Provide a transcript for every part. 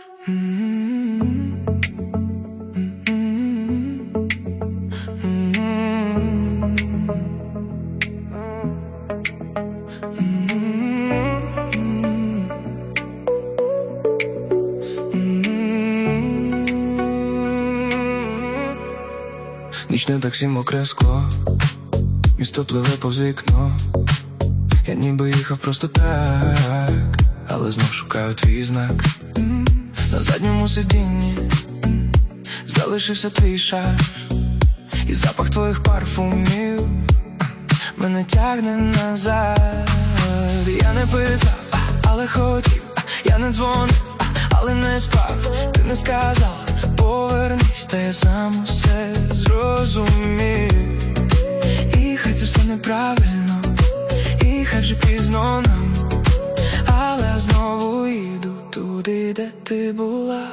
Нічне таксі, мокре скло, місто пливе повз вікно. Я ніби їхав просто так, але знов шукаю твій знак. На задньому сидінні залишився твій шар, і запах твоїх парфумів мене тягне назад. Я не писав, але хотів, я не дзвонив, але не спав. Ти не сказала, повернись, та я сам усе зрозумів. І хай це все неправильно, і хай вже пізно нам, але я знову їду туди, де ти була.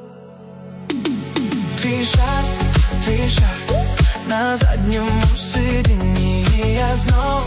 Твій шар на задньому сидінні. Я знов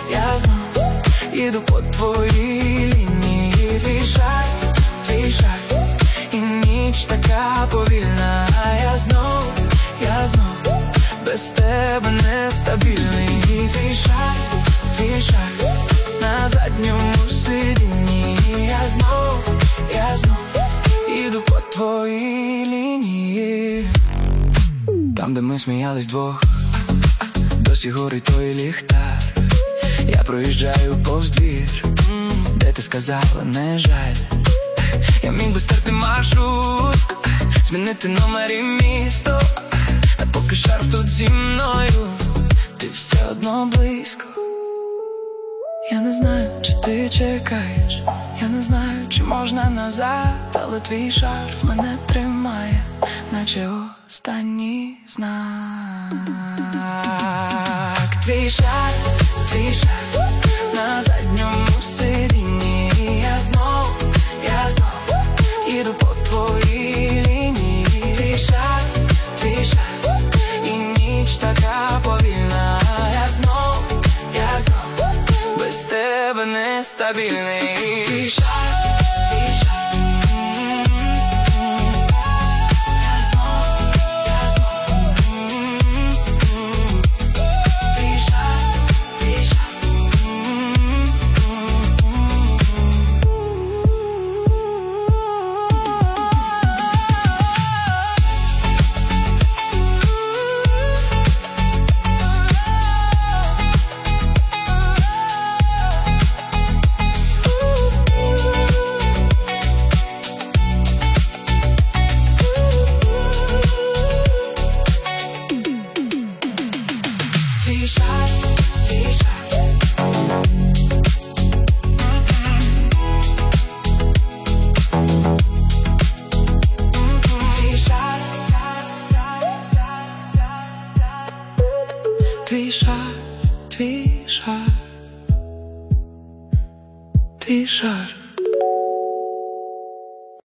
їду по твоїй лінії. Твій шар, і ніч така повільна. Я знов без тебе нестабільний. Твій шар на задньому сидінні. Я знов їду по твоїй лінії. Там, де ми сміялись двох, досі горить той ліхтар. Я проїжджаю повз двір, де ти сказала, не жаль. Я міг би стерти маршрут, змінити номер і місто, та поки шарф тут зі мною, ти все одно близько. Я не знаю, чи ти чекаєш, я не знаю, чи можна назад, але твій шарф мене тримає, наче останній знак. Твій шар на задньому сидінні. Я знов їду по твоїй лінії. Твій шар, і ніч така повільна. Я знов без тебе нестабільний. Твій шар. Твій шар.